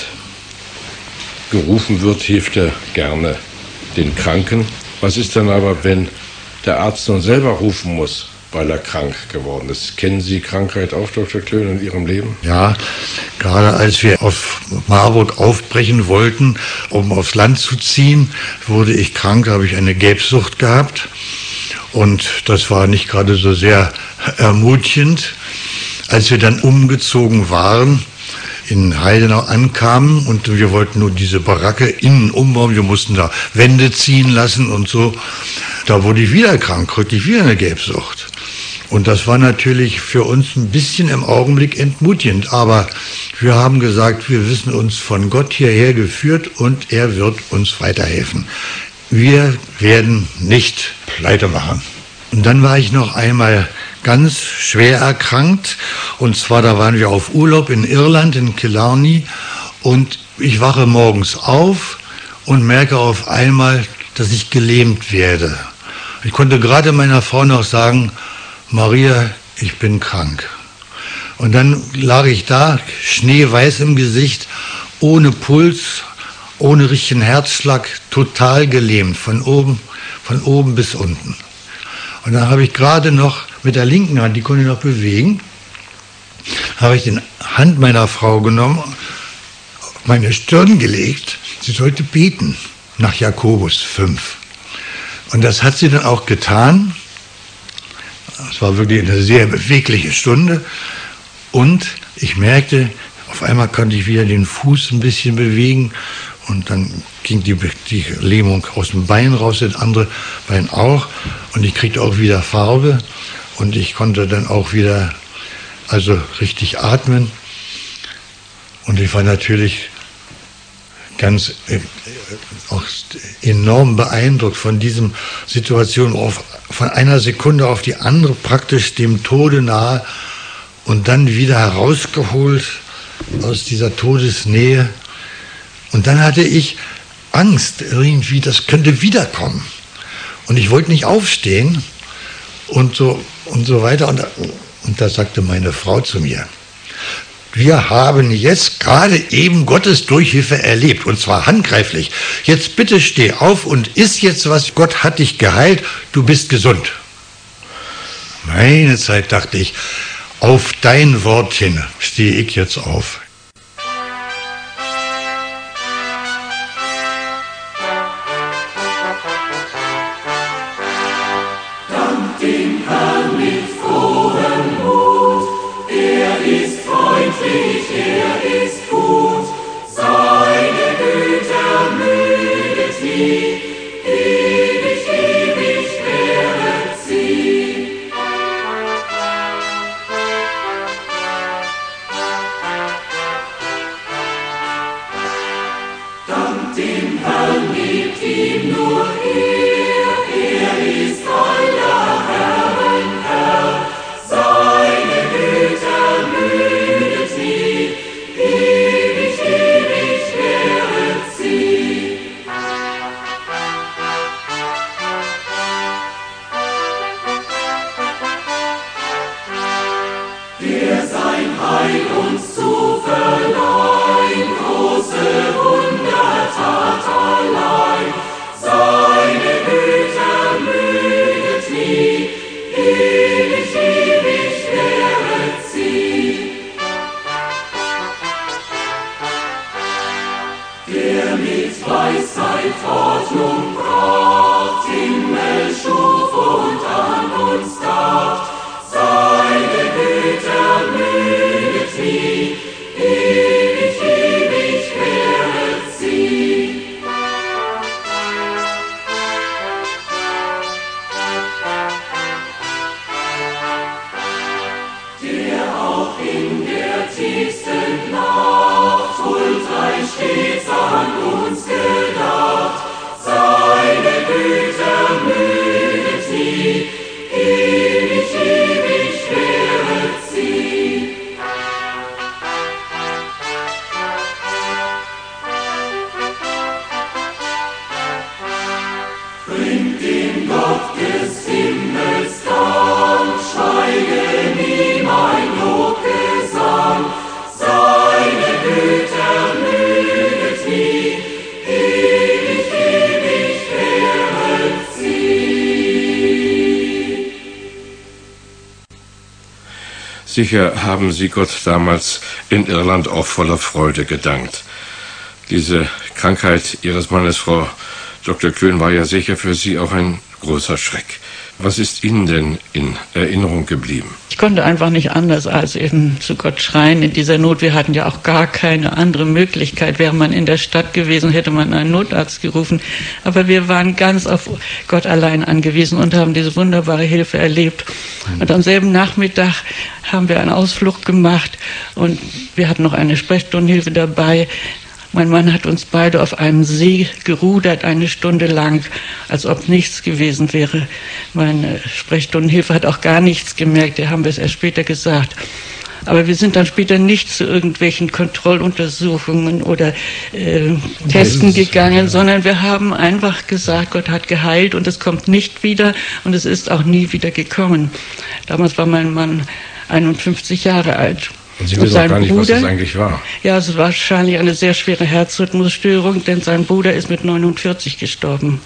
gerufen wird, hilft er gerne den Kranken. Was ist dann aber, wenn der Arzt nun selber rufen muss, weil er krank geworden ist? Kennen Sie Krankheit auch, Doktor Klön, in Ihrem Leben? Ja, gerade als wir auf Marburg aufbrechen wollten, um aufs Land zu ziehen, wurde ich krank, da habe ich eine Gelbsucht gehabt. Und das war nicht gerade so sehr ermutigend. Als wir dann umgezogen waren, in Heidenau ankamen und wir wollten nur diese Baracke innen umbauen, wir mussten da Wände ziehen lassen und so, da wurde ich wieder krank, kriegte ich wieder eine Gelbsucht. Und das war natürlich für uns ein bisschen im Augenblick entmutigend, aber wir haben gesagt, wir wissen uns von Gott hierher geführt und er wird uns weiterhelfen. Wir werden nicht pleite machen. Und dann war ich noch einmal ganz schwer erkrankt. Und zwar, da waren wir auf Urlaub in Irland, in Killarney. Und ich wache morgens auf und merke auf einmal, dass ich gelähmt werde. Ich konnte gerade meiner Frau noch sagen, Maria, ich bin krank. Und dann lag ich da, schneeweiß im Gesicht, ohne Puls, ohne richtigen Herzschlag, total gelähmt, von oben, von oben bis unten. Und dann habe ich gerade noch mit der linken Hand, die konnte ich noch bewegen, habe ich die Hand meiner Frau genommen, auf meine Stirn gelegt, sie sollte beten, nach Jakobus fünf. Und das hat sie dann auch getan. Es war wirklich eine sehr bewegliche Stunde. Und ich merkte, auf einmal konnte ich wieder den Fuß ein bisschen bewegen. Und dann ging die, die Lähmung aus dem Bein raus, das andere Bein auch. Und ich kriegte auch wieder Farbe. Und ich konnte dann auch wieder also richtig atmen. Und ich war natürlich ganz äh, auch enorm beeindruckt von diesem Situation, auf, von einer Sekunde auf die andere praktisch dem Tode nahe und dann wieder herausgeholt aus dieser Todesnähe. Und dann hatte ich Angst, irgendwie, das könnte wiederkommen. Und ich wollte nicht aufstehen und so, und so weiter. Und, und da sagte meine Frau zu mir, wir haben jetzt gerade eben Gottes Durchhilfe erlebt, und zwar handgreiflich. Jetzt bitte steh auf und iss jetzt was. Gott hat dich geheilt, du bist gesund. Meine Zeit, dachte ich, auf dein Wort hin stehe ich jetzt auf. Dank dem Herrn mit frohem Mut, er ist freundlich, er ist gut, seine Güte ermüdet nie, ewig, ewig wäret sie. Dank dem Herrn liebt ihm nur er, er ist aller Herren Herr, seine Güte ermüdet nie, ewig, ewig wäret sie. Der sein Heil uns zu verleihen, große Wunder tat allein, seine Güte ermüdet nie, ewig, ewig wäret sie. Der mit Weisheit Ordnung bracht, Himmel schuf und an uns dacht, seine Güte ermüdet nie, ewig, ewig wäret sie. Sicher haben Sie Gott damals in Irland auch voller Freude gedankt. Diese Krankheit Ihres Mannes, Frau Doktor Klön, war ja sicher für Sie auch ein großer Schreck. Was ist Ihnen denn in Erinnerung geblieben? Ich konnte einfach nicht anders als eben zu Gott schreien in dieser Not. Wir hatten ja auch gar keine andere Möglichkeit. Wäre man in der Stadt gewesen, hätte man einen Notarzt gerufen. Aber wir waren ganz auf Gott allein angewiesen und haben diese wunderbare Hilfe erlebt. Und am selben Nachmittag haben wir einen Ausflug gemacht und wir hatten noch eine Sprechstundenhilfe dabei. Mein Mann hat uns beide auf einem See gerudert, eine Stunde lang, als ob nichts gewesen wäre. Meine Sprechstundenhilfe hat auch gar nichts gemerkt, der haben wir es erst später gesagt. Aber wir sind dann später nicht zu irgendwelchen Kontrolluntersuchungen oder äh, Testen gegangen, sondern wir haben einfach gesagt, Gott hat geheilt und es kommt nicht wieder und es ist auch nie wieder gekommen. Damals war mein Mann einundfünfzig Jahre alt. Und Sie wissen auch gar nicht, Bruder, was das eigentlich war. Ja, es war wahrscheinlich eine sehr schwere Herzrhythmusstörung, denn sein Bruder ist mit neunundvierzig gestorben.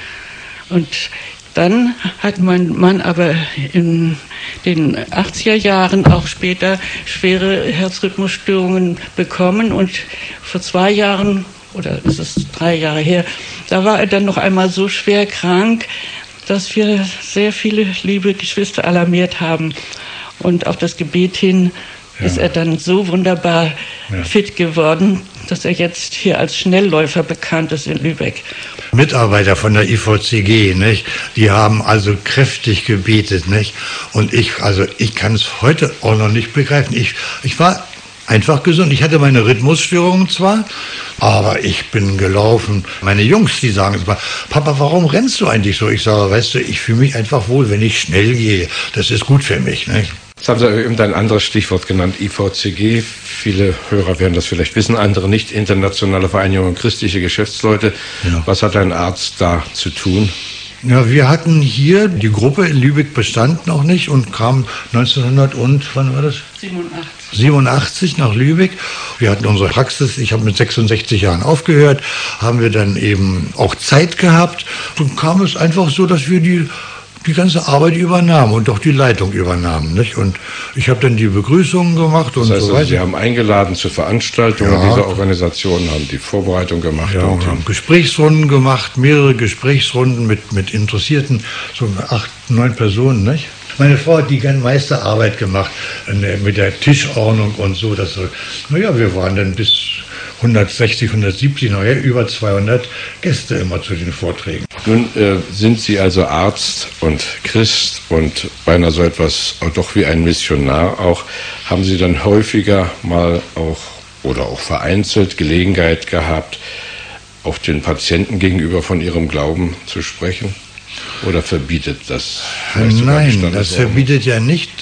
Ja. Und dann hat mein Mann aber in den achtziger Jahren auch später schwere Herzrhythmusstörungen bekommen und vor zwei Jahren, oder ist es drei Jahre her, da war er dann noch einmal so schwer krank, dass wir sehr viele liebe Geschwister alarmiert haben und auf das Gebet hin ja. ist er dann so wunderbar ja. fit geworden, dass er jetzt hier als Schnellläufer bekannt ist in Lübeck. Mitarbeiter von der I V C G, nicht? Die haben also kräftig gebetet, nicht? Und ich, also ich kann es heute auch noch nicht begreifen. Ich, ich war einfach gesund. Ich hatte meine Rhythmusstörungen zwar, aber ich bin gelaufen. Meine Jungs, die sagen immer, Papa, warum rennst du eigentlich so? Ich sage, weißt du, ich fühle mich einfach wohl, wenn ich schnell gehe. Das ist gut für mich, nicht? Jetzt haben Sie eben ein anderes Stichwort genannt, I V C G. Viele Hörer werden das vielleicht wissen, andere nicht. Internationale Vereinigung christliche Geschäftsleute. Ja. Was hat ein Arzt da zu tun? Ja, wir hatten hier, die Gruppe in Lübeck bestand noch nicht und kam neunzehnhundert und, wann war das? siebenundachtzig. siebenundachtzig nach Lübeck. Wir hatten unsere Praxis, ich habe mit sechsundsechzig Jahren aufgehört, haben wir dann eben auch Zeit gehabt und kam es einfach so, dass wir die die ganze Arbeit übernahmen und auch die Leitung übernahmen, nicht? Und ich habe dann die Begrüßungen gemacht und das heißt, so weiter. Also Sie haben eingeladen zur Veranstaltung ja. dieser Organisation, haben die Vorbereitung gemacht. Ja, und haben Gesprächsrunden gemacht, mehrere Gesprächsrunden mit, mit Interessierten, so acht, neun Personen, nicht? Meine Frau hat die meiste Arbeit gemacht mit der Tischordnung und so. Dass so, naja, wir waren dann bis hundertsechzig, hundertsiebzig, nachher über zweihundert Gäste immer zu den Vorträgen. Nun äh, sind Sie also Arzt und Christ und beinahe so etwas auch doch wie ein Missionar auch. Haben Sie dann häufiger mal auch oder auch vereinzelt Gelegenheit gehabt, auch den Patienten gegenüber von ihrem Glauben zu sprechen? Oder verbietet das? Nein, das verbietet ja nicht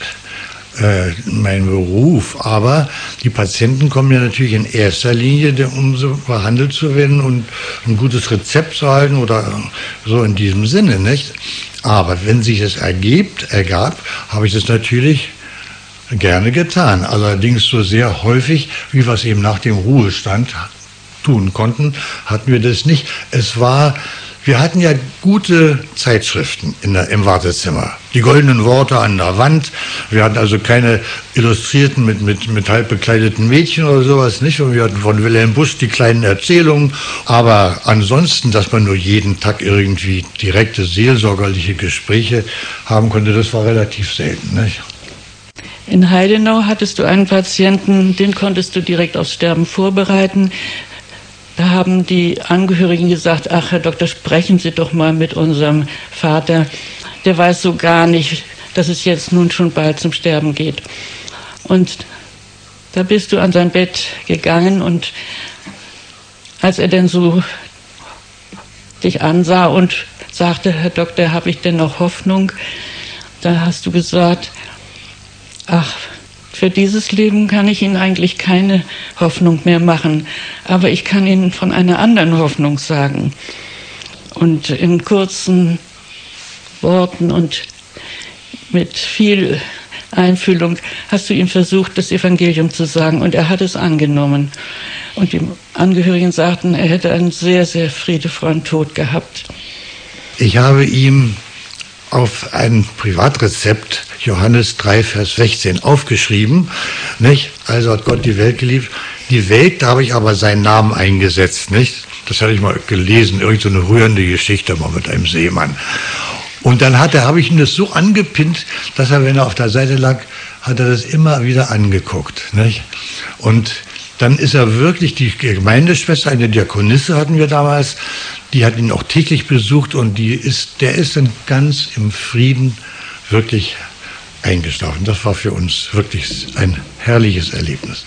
äh, mein Beruf, aber die Patienten kommen ja natürlich in erster Linie, um so behandelt zu werden und ein gutes Rezept zu halten oder so in diesem Sinne, nicht? Aber wenn sich es ergibt, ergab, habe ich das natürlich gerne getan. Allerdings so sehr häufig, wie wir es eben nach dem Ruhestand tun konnten, hatten wir das nicht. Es war Wir hatten ja gute Zeitschriften in der, im Wartezimmer. Die goldenen Worte an der Wand. Wir hatten also keine Illustrierten mit, mit, mit halb bekleideten Mädchen oder sowas, nicht? Und wir hatten von Wilhelm Busch die kleinen Erzählungen. Aber ansonsten, dass man nur jeden Tag irgendwie direkte seelsorgerliche Gespräche haben konnte, das war relativ selten, nicht? In Heidenau hattest du einen Patienten, den konntest du direkt aufs Sterben vorbereiten. Da haben die Angehörigen gesagt, ach Herr Doktor, sprechen Sie doch mal mit unserem Vater. Der weiß so gar nicht, dass es jetzt nun schon bald zum Sterben geht. Und da bist du an sein Bett gegangen und als er denn so dich ansah und sagte, Herr Doktor, habe ich denn noch Hoffnung? Da hast du gesagt, ach, für dieses Leben kann ich Ihnen eigentlich keine Hoffnung mehr machen, aber ich kann Ihnen von einer anderen Hoffnung sagen. Und in kurzen Worten und mit viel Einfühlung hast du ihm versucht, das Evangelium zu sagen, und er hat es angenommen. Und die Angehörigen sagten, er hätte einen sehr, sehr friedvollen Tod gehabt. Ich habe ihm auf ein Privatrezept, Johannes drei, Vers sechzehn, aufgeschrieben. Nicht? Also hat Gott die Welt geliebt. Die Welt, da habe ich aber seinen Namen eingesetzt. Nicht? Das hatte ich mal gelesen, irgend so eine rührende Geschichte mal mit einem Seemann. Und dann hat er, habe ich ihn das so angepinnt, dass er, wenn er auf der Seite lag, hat er das immer wieder angeguckt. Nicht? Und dann ist er wirklich, die Gemeindeschwester, eine Diakonisse hatten wir damals, die hat ihn auch täglich besucht und die ist, der ist dann ganz im Frieden wirklich eingeschlafen. Das war für uns wirklich ein herrliches Erlebnis.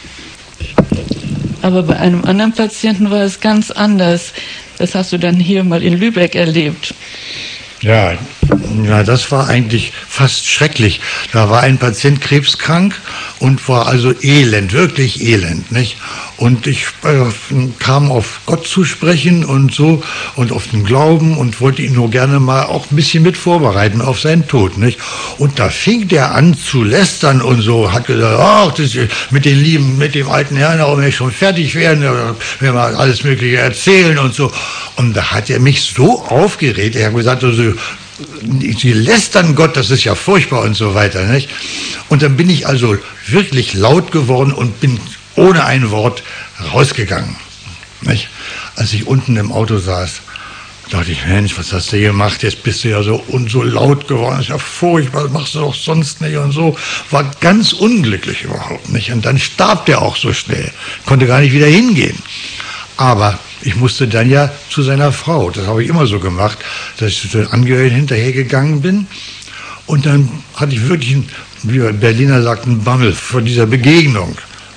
Aber bei einem anderen Patienten war es ganz anders. Das hast du dann hier mal in Lübeck erlebt. Ja, ja, das war eigentlich fast schrecklich. Da war ein Patient krebskrank und war also elend, wirklich elend, nicht? Und ich äh, kam auf Gott zu sprechen und so und auf den Glauben und wollte ihn nur gerne mal auch ein bisschen mit vorbereiten auf seinen Tod, nicht? Und da fing der an zu lästern und so, hat gesagt, ach, das ist mit den Lieben, mit dem alten Herrn, auch wenn ich schon fertig werden, werden wir alles Mögliche erzählen und so. Und da hat er mich so aufgeregt, er hat gesagt, also, Sie lästern Gott, das ist ja furchtbar und so weiter, nicht? Und dann bin ich also wirklich laut geworden und bin ohne ein Wort rausgegangen, nicht? Als ich unten im Auto saß, dachte ich, Mensch, was hast du gemacht? Jetzt bist du ja so und so laut geworden, das ist ja furchtbar, das machst du doch sonst nicht und so. War ganz unglücklich überhaupt nicht. Und dann starb der auch so schnell, konnte gar nicht wieder hingehen. Aber ich musste dann ja zu seiner Frau, das habe ich immer so gemacht, dass ich zu den Angehörigen hinterhergegangen bin. Und dann hatte ich wirklich, einen, wie Berliner sagt, einen Bammel vor dieser Begegnung.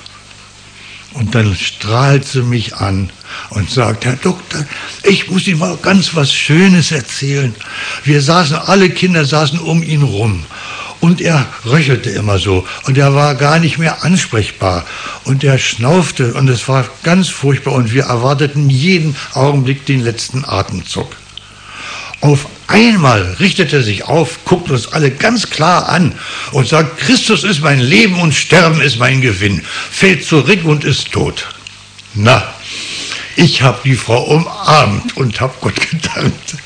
Und dann strahlt sie mich an und sagt, Herr Doktor, ich muss Ihnen mal ganz was Schönes erzählen. Wir saßen, alle Kinder saßen um ihn rum. Und er röchelte immer so. Und er war gar nicht mehr ansprechbar. Und er schnaufte. Und es war ganz furchtbar. Und wir erwarteten jeden Augenblick den letzten Atemzug. Auf einmal richtet er sich auf, guckt uns alle ganz klar an und sagt, Christus ist mein Leben und Sterben ist mein Gewinn. Fällt zurück und ist tot. Na, ich habe die Frau umarmt und habe Gott gedankt.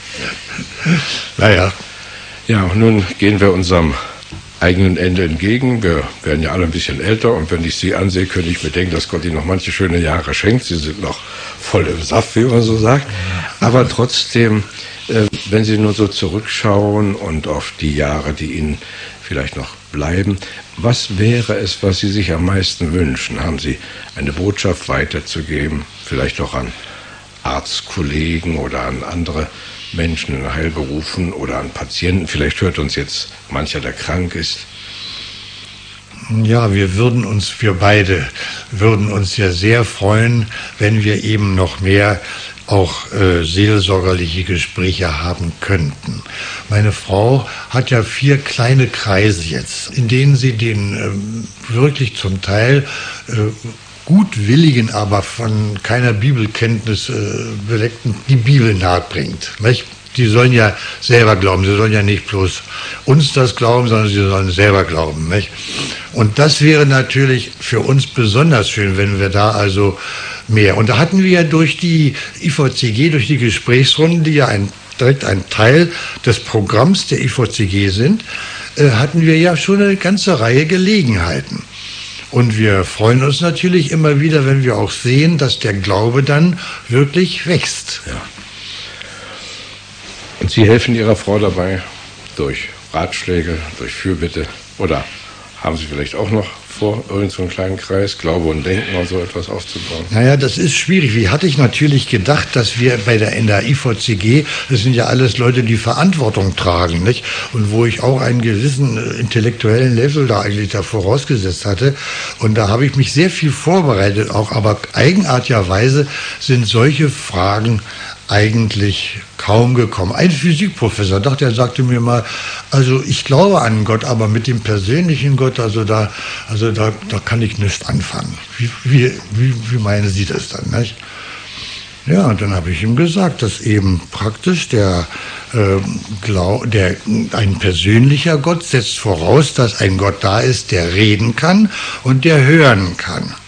Naja. Ja, und nun gehen wir unserem eigenen Ende entgegen. Wir werden ja alle ein bisschen älter und wenn ich Sie ansehe, könnte ich mir denken, dass Gott Ihnen noch manche schöne Jahre schenkt. Sie sind noch voll im Saft, wie man so sagt. Aber trotzdem, äh, wenn Sie nur so zurückschauen und auf die Jahre, die Ihnen vielleicht noch bleiben, was wäre es, was Sie sich am meisten wünschen? Haben Sie eine Botschaft weiterzugeben, vielleicht auch an Arztkollegen oder an andere Menschen in Heilberufen oder an Patienten? Vielleicht hört uns jetzt mancher, der krank ist. Ja, wir würden uns, wir beide würden uns ja sehr freuen, wenn wir eben noch mehr auch äh, seelsorgerliche Gespräche haben könnten. Meine Frau hat ja vier kleine Kreise jetzt, in denen sie den äh, wirklich zum Teil äh, gutwilligen, aber von keiner Bibelkenntnis äh, beleckten, die Bibel nahebringt. Nicht? Die sollen ja selber glauben, sie sollen ja nicht bloß uns das glauben, sondern sie sollen selber glauben. Nicht? Und das wäre natürlich für uns besonders schön, wenn wir da also mehr. Und da hatten wir ja durch die I V C G, durch die Gesprächsrunden, die ja ein, direkt ein Teil des Programms der I V C G sind, äh, hatten wir ja schon eine ganze Reihe Gelegenheiten. Und wir freuen uns natürlich immer wieder, wenn wir auch sehen, dass der Glaube dann wirklich wächst. Ja. Und Sie helfen Ihrer Frau dabei durch Ratschläge, durch Fürbitte? Oder haben Sie vielleicht auch noch vor, irgend so einen kleinen Kreis, Glaube und Denken und so etwas aufzubauen? Naja, das ist schwierig. Wie hatte ich natürlich gedacht, dass wir bei der, in der I V C G, das sind ja alles Leute, die Verantwortung tragen, nicht? Und wo ich auch einen gewissen intellektuellen Level da eigentlich da vorausgesetzt hatte. Und da habe ich mich sehr viel vorbereitet auch, aber eigenartigerweise sind solche Fragen eigentlich kaum gekommen. Ein Physikprofessor, dachte, er sagte mir mal, also ich glaube an Gott, aber mit dem persönlichen Gott, also da, also da, da kann ich nichts anfangen. Wie, wie, wie, wie meinen Sie das dann, nicht? Ja, und dann habe ich ihm gesagt, dass eben praktisch der, äh, Glaub, der, ein persönlicher Gott setzt voraus, dass ein Gott da ist, der reden kann und der hören kann.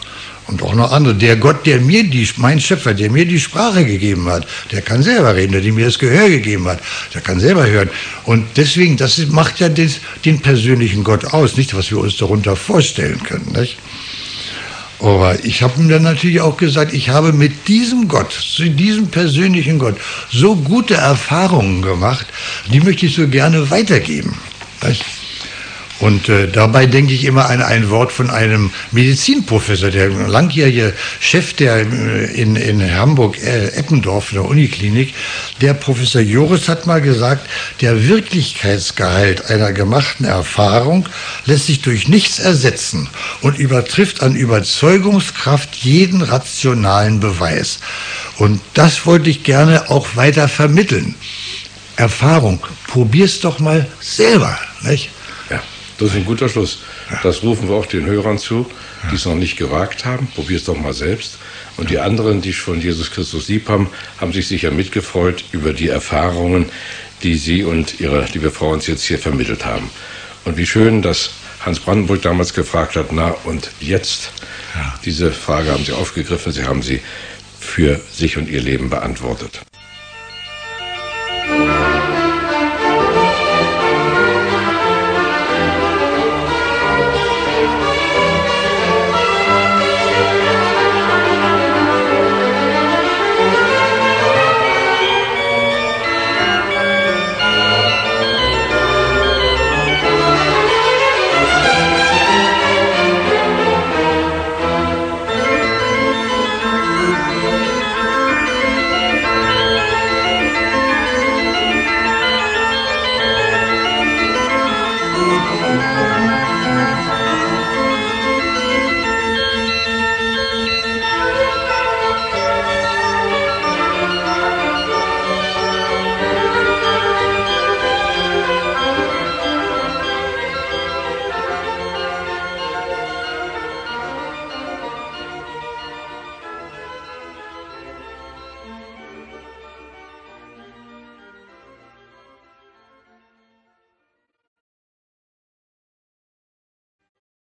Und auch noch andere. Der Gott, der mir die, mein Schöpfer, der mir die Sprache gegeben hat, der kann selber reden, der mir das Gehör gegeben hat, der kann selber hören. Und deswegen, das macht ja des, den persönlichen Gott aus, nicht, was wir uns darunter vorstellen können, nicht? Aber ich habe ihm dann natürlich auch gesagt, ich habe mit diesem Gott, diesem persönlichen Gott, so gute Erfahrungen gemacht, die möchte ich so gerne weitergeben, nicht? Und äh, dabei denke ich immer an ein Wort von einem Medizinprofessor, der langjährige Chef der in, in Hamburg, äh, Eppendorf, in der Uniklinik. Der Professor Joris hat mal gesagt, der Wirklichkeitsgehalt einer gemachten Erfahrung lässt sich durch nichts ersetzen und übertrifft an Überzeugungskraft jeden rationalen Beweis. Und das wollte ich gerne auch weiter vermitteln. Erfahrung, probier's doch mal selber, nicht? Das ist ein guter Schluss. Das rufen wir auch den Hörern zu, die es noch nicht gewagt haben. Probier es doch mal selbst. Und die anderen, die schon Jesus Christus lieb haben, haben sich sicher mitgefreut über die Erfahrungen, die Sie und Ihre liebe Frau uns jetzt hier vermittelt haben. Und wie schön, dass Hans Brandenburg damals gefragt hat, na und jetzt? Ja. Diese Frage haben Sie aufgegriffen, Sie haben sie für sich und Ihr Leben beantwortet.